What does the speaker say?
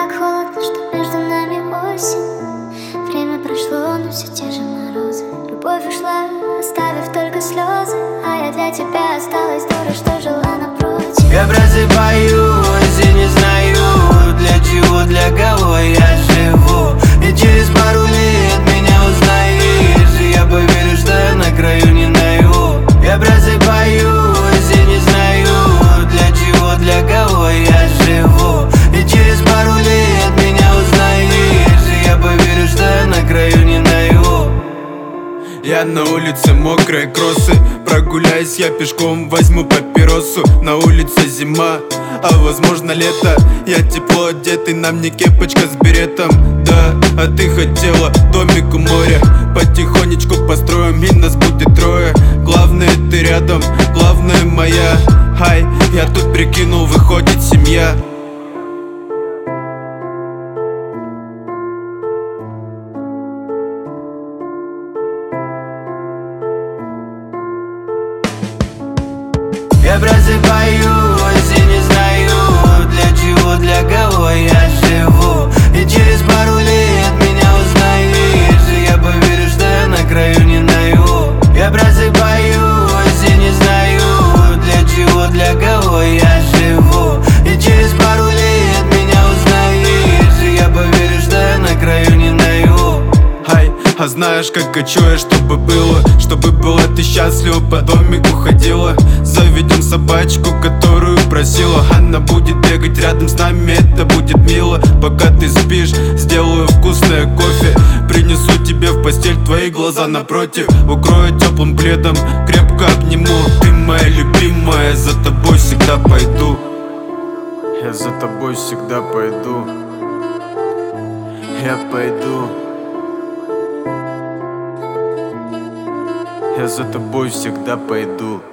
так холодно, что между нами осень. Время прошло, но все те же морозы. Любовь ушла, оставив только слезы. А я для тебя осталась дура, что жила напротив. Я просыпаюсь и не знаю, для чего, для кого я живу. И через пару лет меня узнаешь, и я поверю, что я на краю не наяву. Я просыпаюсь и не знаю, для чего, для кого я живу. И через пару лет меня узнаешь, и я поверю, что я на краю не наяву. Я на улице, мокрые кроссы. Прогуляюсь я пешком, возьму папиросу. На улице зима, а возможно лето. Я тепло одетый, на мне кепочка с беретом. Да, а ты хотела домик у моря. Потихонечку построим, и нас будет трое. Главное ты рядом, главное моя. Хай, я тут прикинул, выходит семья. Я просыпаюсь и не знаю, для чего, для кого я живу. И через пару лет меня узнаешь, и я поверю, что я на краю не наяву. Я просыпаюсь и не знаю, для чего, для кого я живу. И через пару лет меня узнаешь, и я поверю, что я на краю не наяву. Хай, а знаешь, как хочу я, чтобы было? Чтобы была ты счастлива, по домику ходила. Заведем собачку, которую просила. Она будет бегать рядом с нами, это будет мило. Пока ты спишь, сделаю вкусное кофе. Принесу тебе в постель твои глаза напротив. Укрою теплым пледом, крепко обниму. Ты моя любимая, за тобой всегда пойду. Я за тобой всегда пойду. Я пойду. Я за тобой всегда пойду.